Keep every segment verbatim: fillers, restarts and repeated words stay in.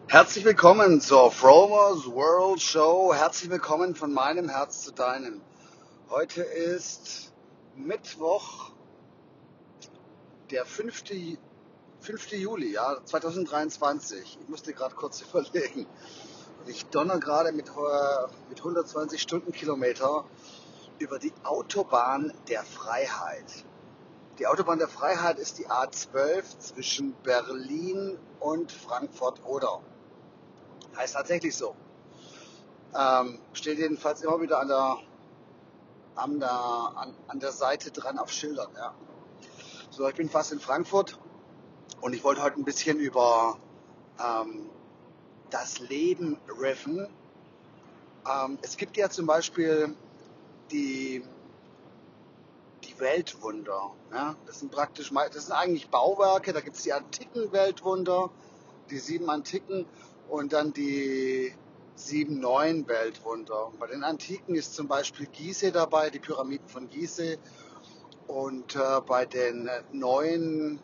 Herzlich willkommen zur Fromers World Show. Herzlich willkommen von meinem Herz zu deinem. Heute ist Mittwoch, der fünfte Juli, ja, zweitausenddreiundzwanzig. Ich musste gerade kurz überlegen. Ich donner gerade mit, äh, mit hundertzwanzig Stundenkilometer über die Autobahn der Freiheit. Die Autobahn der Freiheit ist die A zwölf zwischen Berlin und Frankfurt-Oder. Heißt tatsächlich so. Ähm, steht jedenfalls immer wieder an der, an der, an, an der Seite dran auf Schildern. Ja. So, ich bin fast in Frankfurt und ich wollte heute ein bisschen über ähm, das Leben riffen. Ähm, es gibt ja zum Beispiel die, die Weltwunder. Ja. Das sind praktisch, das sind eigentlich Bauwerke. Da gibt es die antiken Weltwunder, die sieben antiken und dann die sieben neuen Weltwunder. Bei den Antiken ist zum Beispiel Gizeh dabei, die Pyramiden von Gizeh. Und äh, bei den neuen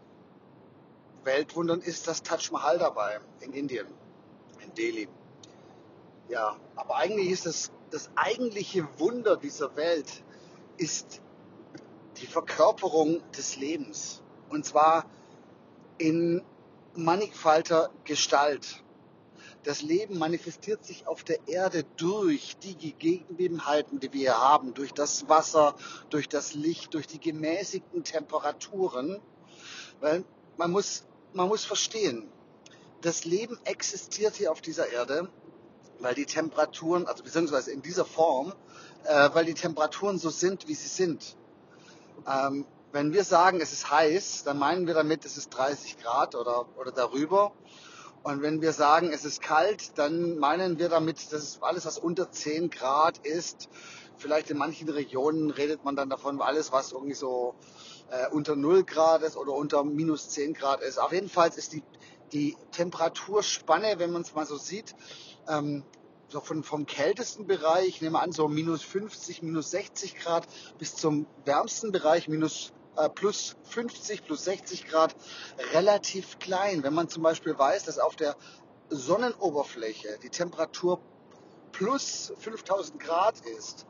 Weltwundern ist das Taj Mahal dabei, in Indien, in Delhi. Ja, aber eigentlich ist das, das eigentliche Wunder dieser Welt ist die Verkörperung des Lebens. Und zwar in mannigfaltiger Gestalt. Das Leben manifestiert sich auf der Erde durch die Gegebenheiten, die wir hier haben, durch das Wasser, durch das Licht, durch die gemäßigten Temperaturen. Weil man muss, man muss verstehen, das Leben existiert hier auf dieser Erde, weil die Temperaturen, also beziehungsweise in dieser Form, äh, weil die Temperaturen so sind, wie sie sind. Ähm, wenn wir sagen, es ist heiß, dann meinen wir damit, es ist dreißig Grad oder, oder darüber. Und wenn wir sagen, es ist kalt, dann meinen wir damit, dass alles, was unter zehn Grad ist, vielleicht in manchen Regionen redet man dann davon, alles, was irgendwie so äh, unter null Grad ist oder unter minus zehn Grad ist. Auf jeden Fall ist die, die Temperaturspanne, wenn man es mal so sieht, ähm, so von, vom kältesten Bereich, ich nehme an, so minus fünfzig, minus sechzig Grad, bis zum wärmsten Bereich, minus plus fünfzig, plus sechzig Grad, relativ klein. Wenn man zum Beispiel weiß, dass auf der Sonnenoberfläche die Temperatur plus fünftausend Grad ist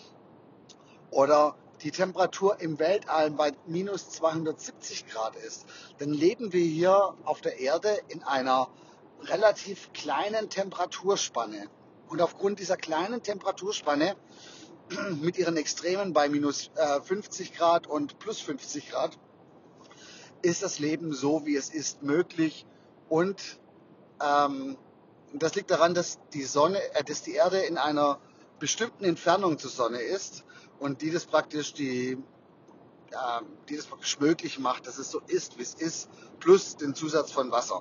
oder die Temperatur im Weltall bei minus zweihundertsiebzig Grad ist, dann leben wir hier auf der Erde in einer relativ kleinen Temperaturspanne. Und aufgrund dieser kleinen Temperaturspanne mit ihren Extremen bei minus fünfzig Grad und plus fünfzig Grad ist das Leben so, wie es ist, möglich. Und ähm, das liegt daran, dass die Sonne, äh, dass die Erde in einer bestimmten Entfernung zur Sonne ist und die das praktisch die, äh, die das praktisch möglich macht, dass es so ist, wie es ist, plus den Zusatz von Wasser.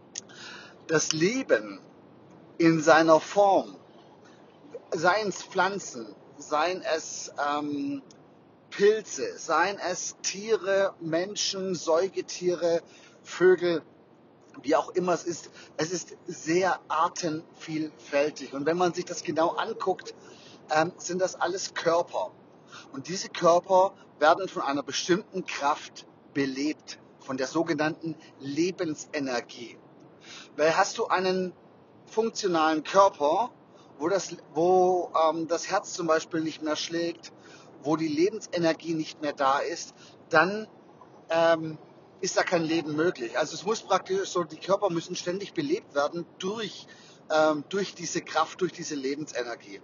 Das Leben in seiner Form, seien es Pflanzen, seien es ähm, Pilze, seien es Tiere, Menschen, Säugetiere, Vögel, wie auch immer es ist, es ist sehr artenvielfältig. Und wenn man sich das genau anguckt, ähm, sind das alles Körper. Und diese Körper werden von einer bestimmten Kraft belebt, von der sogenannten Lebensenergie. Weil hast du einen funktionalen Körper, wo das, wo, ähm, das Herz zum Beispiel nicht mehr schlägt, wo die Lebensenergie nicht mehr da ist, dann ähm, ist da kein Leben möglich. Also es muss praktisch so, die Körper müssen ständig belebt werden durch, ähm, durch diese Kraft, durch diese Lebensenergie.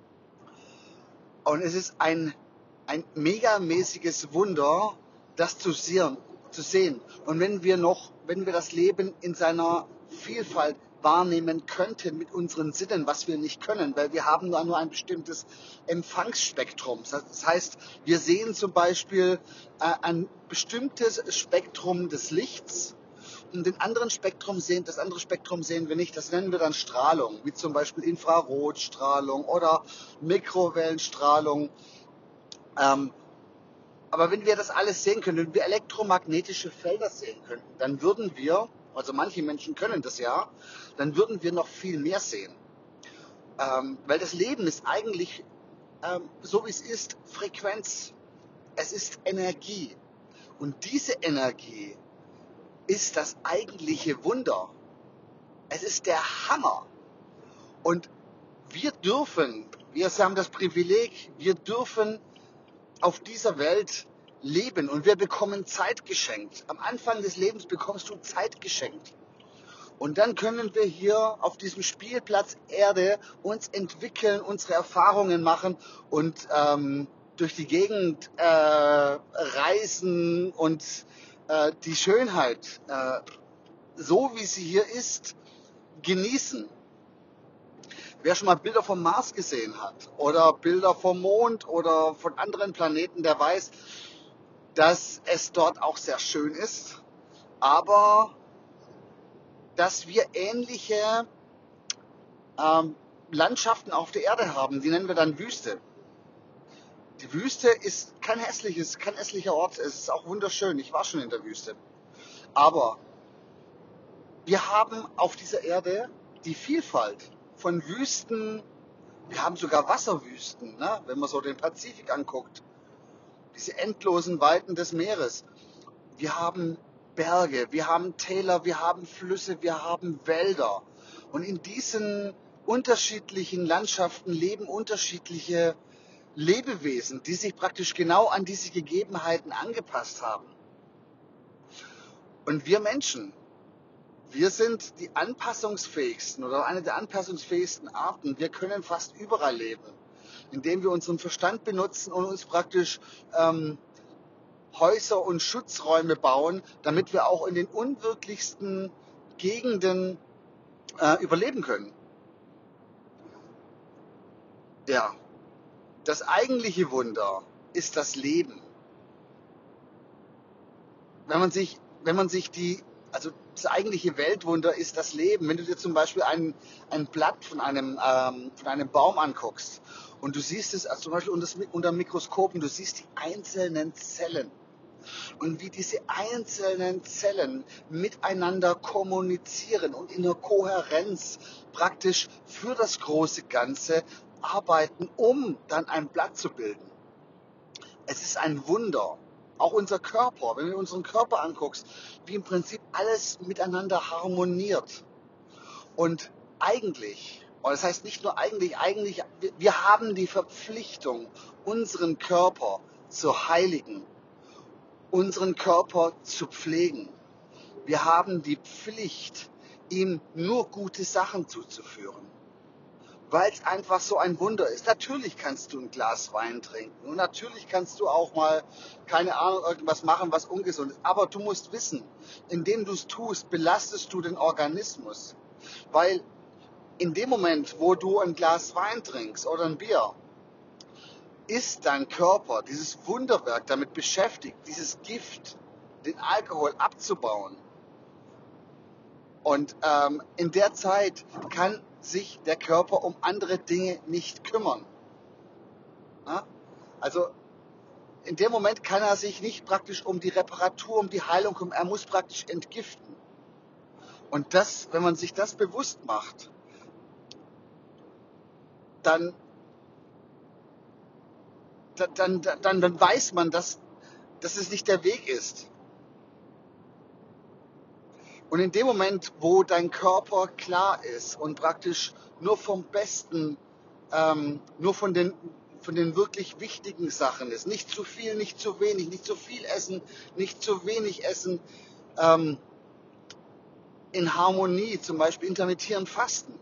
Und es ist ein, ein megamäßiges Wunder, das zu sehen, zu sehen. Und wenn wir noch, wenn wir das Leben in seiner Vielfalt wahrnehmen könnten mit unseren Sinnen, was wir nicht können, weil wir haben da nur ein bestimmtes Empfangsspektrum. Das heißt, wir sehen zum Beispiel äh, ein bestimmtes Spektrum des Lichts und den anderen Spektrum sehen, das andere Spektrum sehen wir nicht. Das nennen wir dann Strahlung, wie zum Beispiel Infrarotstrahlung oder Mikrowellenstrahlung. Ähm, aber wenn wir das alles sehen können, wenn wir elektromagnetische Felder sehen könnten, dann würden wir, also manche Menschen können das ja, dann würden wir noch viel mehr sehen. Ähm, weil das Leben ist eigentlich, ähm, so wie es ist, Frequenz. Es ist Energie. Und diese Energie ist das eigentliche Wunder. Es ist der Hammer. Und wir dürfen, wir haben das Privileg, wir dürfen auf dieser Welt leben und wir bekommen Zeit geschenkt. Am Anfang des Lebens bekommst du Zeit geschenkt. Und dann können wir hier auf diesem Spielplatz Erde uns entwickeln, unsere Erfahrungen machen und ähm, durch die Gegend äh, reisen und äh, die Schönheit, äh, so wie sie hier ist, genießen. Wer schon mal Bilder vom Mars gesehen hat oder Bilder vom Mond oder von anderen Planeten, der weiß, dass es dort auch sehr schön ist, aber dass wir ähnliche ähm, Landschaften auf der Erde haben, die nennen wir dann Wüste. Die Wüste ist kein hässliches, kein hässlicher Ort, es ist auch wunderschön, ich war schon in der Wüste. Aber wir haben auf dieser Erde die Vielfalt von Wüsten, wir haben sogar Wasserwüsten, ne? Wenn man so den Pazifik anguckt, diese endlosen Weiten des Meeres. Wir haben Berge, wir haben Täler, wir haben Flüsse, wir haben Wälder. Und in diesen unterschiedlichen Landschaften leben unterschiedliche Lebewesen, die sich praktisch genau an diese Gegebenheiten angepasst haben. Und wir Menschen, wir sind die anpassungsfähigsten oder eine der anpassungsfähigsten Arten. Wir können fast überall leben, indem wir unseren Verstand benutzen und uns praktisch ähm, Häuser und Schutzräume bauen, damit wir auch in den unwirklichsten Gegenden äh, überleben können. Ja, das eigentliche Wunder ist das Leben. Wenn man sich, wenn man sich die, also das eigentliche Weltwunder ist das Leben. Wenn du dir zum Beispiel ein, ein Blatt von einem, ähm, von einem Baum anguckst und du siehst es, also zum Beispiel unter, unter dem Mikroskop, und du siehst die einzelnen Zellen und wie diese einzelnen Zellen miteinander kommunizieren und in der Kohärenz praktisch für das große Ganze arbeiten, um dann ein Blatt zu bilden. Es ist ein Wunder. Auch unser Körper, wenn du unseren Körper anguckst, wie im Prinzip alles miteinander harmoniert. Und eigentlich, und das heißt nicht nur eigentlich, eigentlich, wir, wir haben die Verpflichtung, unseren Körper zu heiligen, unseren Körper zu pflegen. Wir haben die Pflicht, ihm nur gute Sachen zuzuführen, weil es einfach so ein Wunder ist. Natürlich kannst du ein Glas Wein trinken und natürlich kannst du auch mal, keine Ahnung, irgendwas machen, was ungesund ist. Aber du musst wissen, indem du es tust, belastest du den Organismus. Weil in dem Moment, wo du ein Glas Wein trinkst oder ein Bier, ist dein Körper, dieses Wunderwerk, damit beschäftigt, dieses Gift, den Alkohol abzubauen. Und ähm, in der Zeit kann sich der Körper um andere Dinge nicht kümmern. Ja? Also in dem Moment kann er sich nicht praktisch um die Reparatur, um die Heilung kümmern. Er muss praktisch entgiften. Und das, wenn man sich das bewusst macht, dann, dann, dann, dann weiß man, dass, dass es nicht der Weg ist. Und in dem Moment, wo dein Körper klar ist und praktisch nur vom Besten, ähm, nur von den, von den wirklich wichtigen Sachen ist, nicht zu viel, nicht zu wenig, nicht zu viel essen, nicht zu wenig essen, ähm, in Harmonie, zum Beispiel intermittierend Fasten,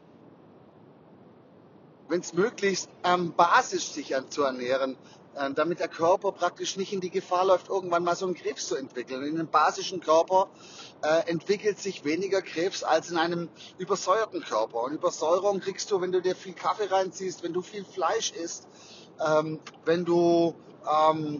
wenn es möglichst ähm, basisch sich an, zu ernähren, äh, damit der Körper praktisch nicht in die Gefahr läuft, irgendwann mal so einen Krebs zu entwickeln. Und in einem basischen Körper äh, entwickelt sich weniger Krebs als in einem übersäuerten Körper. Und Übersäuerung kriegst du, wenn du dir viel Kaffee reinziehst, wenn du viel Fleisch isst, ähm, wenn du ähm,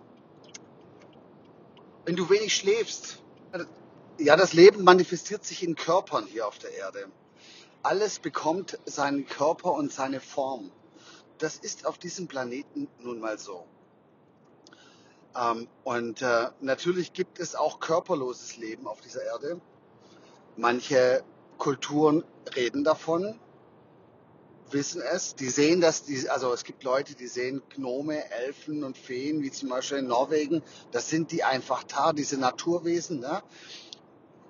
wenn du wenig schläfst. Ja, das Leben manifestiert sich in Körpern hier auf der Erde. Alles bekommt seinen Körper und seine Form. Das ist auf diesem Planeten nun mal so. Ähm, und äh, natürlich gibt es auch körperloses Leben auf dieser Erde. Manche Kulturen reden davon, wissen es. Die sehen das, die, also es gibt Leute, die sehen Gnome, Elfen und Feen, wie zum Beispiel in Norwegen. Das sind die einfach da, diese Naturwesen. Ne?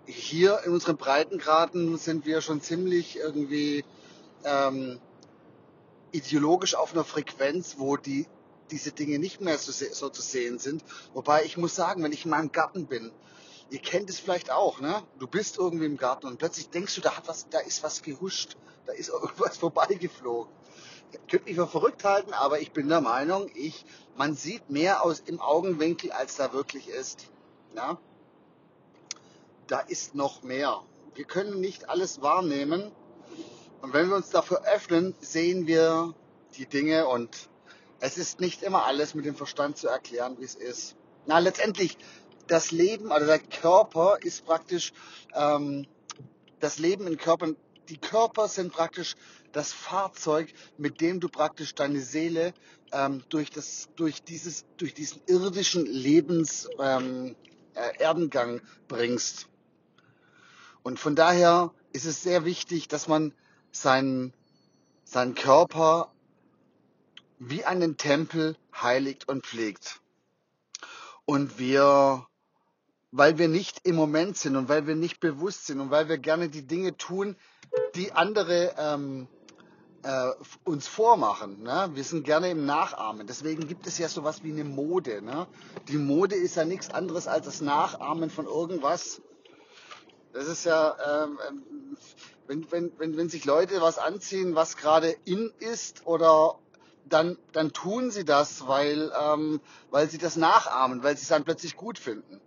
hier in unseren Breitengraden sind wir schon ziemlich irgendwie ähm, ideologisch auf einer Frequenz, wo die diese Dinge nicht mehr so, so zu sehen sind. Wobei ich muss sagen, wenn ich in meinem Garten bin, ihr kennt es vielleicht auch, ne? Du bist irgendwie im Garten und plötzlich denkst du, da hat was, da ist was gehuscht, da ist irgendwas vorbeigeflogen. Ihr könnt mich für verrückt halten, aber ich bin der Meinung, ich, man sieht mehr aus im Augenwinkel, als da wirklich ist. Ja? Da ist noch mehr. Wir können nicht alles wahrnehmen. Und wenn wir uns dafür öffnen, sehen wir die Dinge und es ist nicht immer alles mit dem Verstand zu erklären, wie es ist. Na, letztendlich, das Leben, also der Körper ist praktisch, ähm, das Leben in Körpern, die Körper sind praktisch das Fahrzeug, mit dem du praktisch deine Seele ähm, durch, das, durch, dieses, durch diesen irdischen Lebens, ähm, äh, Erdengang bringst. Und von daher ist es sehr wichtig, dass man seinen, seinen Körper wie einen Tempel heiligt und pflegt. Und wir, weil wir nicht im Moment sind und weil wir nicht bewusst sind und weil wir gerne die Dinge tun, die andere ähm, äh, uns vormachen. Ne? Wir sind gerne im Nachahmen. Deswegen gibt es ja sowas wie eine Mode. Ne? Die Mode ist ja nichts anderes als das Nachahmen von irgendwas. Das ist ja, ähm, wenn, wenn, wenn, wenn sich Leute was anziehen, was gerade in ist, oder dann, dann tun sie das, weil, ähm, weil sie das nachahmen, weil sie es dann plötzlich gut finden.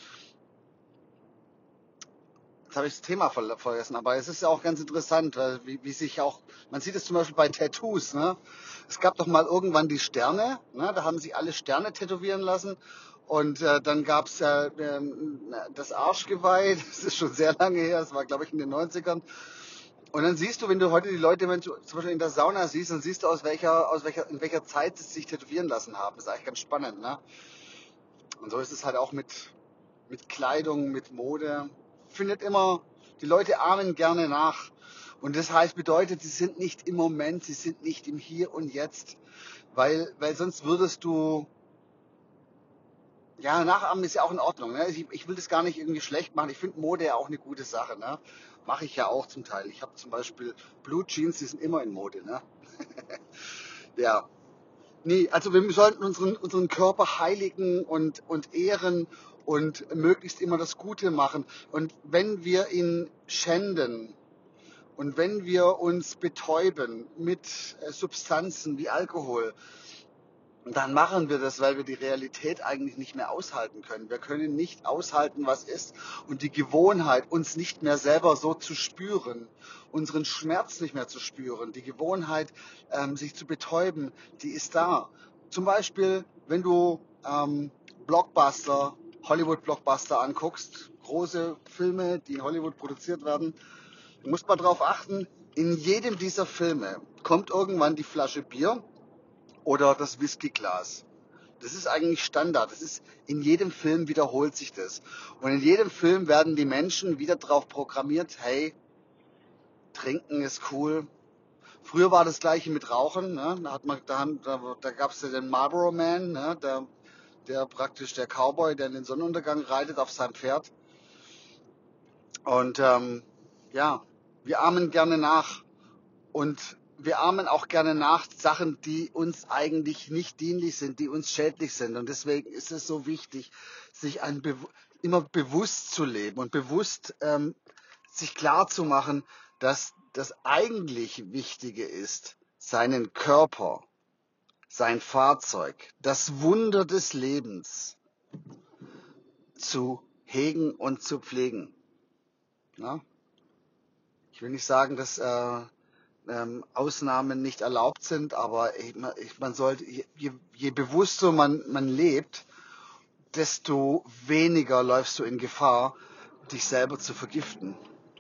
Jetzt habe ich das Thema ver- vergessen, aber es ist ja auch ganz interessant, weil wie, wie sich auch, man sieht es zum Beispiel bei Tattoos, ne? Es gab doch mal irgendwann die Sterne, ne? Da haben sich alle Sterne tätowieren lassen und äh, dann gab es äh, ähm, das Arschgeweih, das ist schon sehr lange her, das war glaube ich in den neunzigern. Und dann siehst du, wenn du heute die Leute, wenn du zum Beispiel in der Sauna siehst, dann siehst du, aus welcher, aus welcher, in welcher Zeit sie sich tätowieren lassen haben. Das ist eigentlich ganz spannend, ne? Und so ist es halt auch mit, mit Kleidung, mit Mode. Findet immer, die Leute ahmen gerne nach. Und das heißt, bedeutet, sie sind nicht im Moment, sie sind nicht im Hier und Jetzt. Weil, weil sonst würdest du, ja, nachahmen ist ja auch in Ordnung. Ne? Ich, ich will das gar nicht irgendwie schlecht machen. Ich finde Mode ja auch eine gute Sache. Ne? Mache ich ja auch zum Teil. Ich habe zum Beispiel Blue Jeans, die sind immer in Mode. Ne? Ja. Nee, also wir sollten unseren, unseren Körper heiligen und, und ehren und möglichst immer das Gute machen. Und wenn wir ihn schänden und wenn wir uns betäuben mit äh, Substanzen wie Alkohol, dann machen wir das, weil wir die Realität eigentlich nicht mehr aushalten können. Wir können nicht aushalten, was ist. Und die Gewohnheit, uns nicht mehr selber so zu spüren, unseren Schmerz nicht mehr zu spüren, die Gewohnheit, ähm, sich zu betäuben, die ist da. Zum Beispiel, wenn du ähm, Blockbuster, Hollywood-Blockbuster anguckst, große Filme, die in Hollywood produziert werden, du musst mal drauf achten, in jedem dieser Filme kommt irgendwann die Flasche Bier oder das Whiskyglas. Das ist eigentlich Standard. Das ist, in jedem Film wiederholt sich das. Und in jedem Film werden die Menschen wieder drauf programmiert, hey, trinken ist cool. Früher war das gleiche mit Rauchen. Ne? Da, hat man, da, da, da gab es ja den Marlboro Man, ne? der, der praktisch der Cowboy, der in den Sonnenuntergang reitet auf seinem Pferd. Und ähm, ja, wir ahmen gerne nach. Und wir ahmen auch gerne nach Sachen, die uns eigentlich nicht dienlich sind, die uns schädlich sind. Und deswegen ist es so wichtig, sich ein Be immer bewusst zu leben und bewusst ähm, sich klar zu machen, dass das eigentlich Wichtige ist, seinen Körper, sein Fahrzeug, das Wunder des Lebens zu hegen und zu pflegen. Ja? Ich will nicht sagen, dass äh, ähm, Ausnahmen nicht erlaubt sind, aber ich, man sollte, je, je bewusster man, man lebt, desto weniger läufst du in Gefahr, dich selber zu vergiften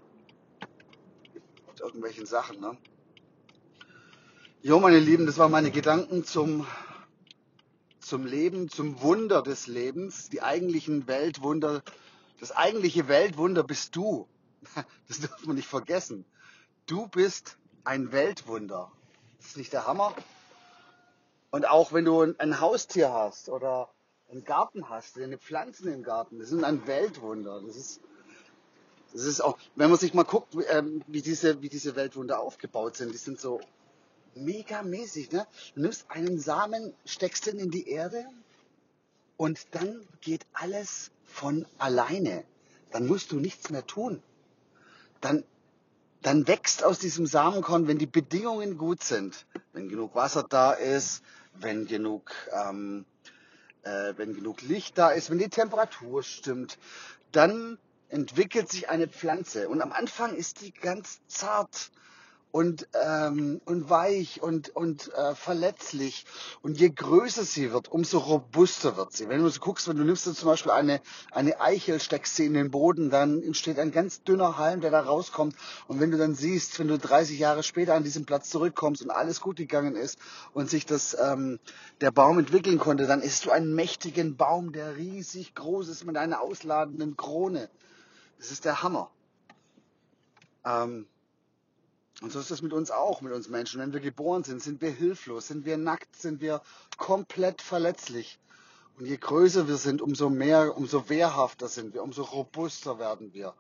mit irgendwelchen Sachen. Ne? Jo, meine Lieben, das waren meine Gedanken zum, zum Leben, zum Wunder des Lebens, die eigentlichen Weltwunder. Das eigentliche Weltwunder bist du. Das darf man nicht vergessen. Du bist ein Weltwunder. Das ist nicht der Hammer? Und auch wenn du ein Haustier hast oder einen Garten hast, deine Pflanzen im Garten, das ist ein Weltwunder. Das ist, Das ist auch, wenn man sich mal guckt, ähm, wie diese, wie diese Weltwunder aufgebaut sind, die sind so megamäßig, ne? Du nimmst einen Samen, steckst den in die Erde und dann geht alles von alleine. Dann musst du nichts mehr tun. Dann, dann wächst aus diesem Samenkorn, wenn die Bedingungen gut sind, wenn genug Wasser da ist, wenn genug, ähm, äh, wenn genug Licht da ist, wenn die Temperatur stimmt, dann entwickelt sich eine Pflanze. Und am Anfang ist die ganz zart und, ähm, und weich und, und äh, verletzlich. Und je größer sie wird, umso robuster wird sie. Wenn du so guckst, wenn du nimmst du zum Beispiel eine, eine Eichel, steckst sie in den Boden, dann entsteht ein ganz dünner Halm, der da rauskommt. Und wenn du dann siehst, wenn du dreißig Jahre später an diesen Platz zurückkommst und alles gut gegangen ist und sich das, ähm, der Baum entwickeln konnte, dann isst du einen mächtigen Baum, der riesig groß ist mit einer ausladenden Krone. Das ist der Hammer. Ähm, Und so ist das mit uns auch, mit uns Menschen. Wenn wir geboren sind, sind wir hilflos, sind wir nackt, sind wir komplett verletzlich. Und je größer wir sind, umso mehr, umso wehrhafter sind wir, umso robuster werden wir.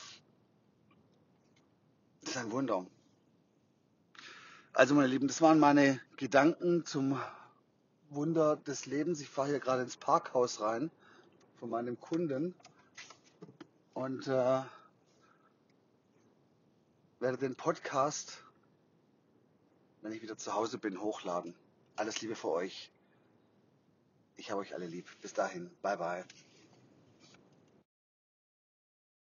Das ist ein Wunder. Also meine Lieben, das waren meine Gedanken zum Wunder des Lebens. Ich fahre hier gerade ins Parkhaus rein von meinem Kunden und äh, werde den Podcast, wenn ich wieder zu Hause bin, hochladen. Alles Liebe für euch. Ich habe euch alle lieb. Bis dahin. Bye bye.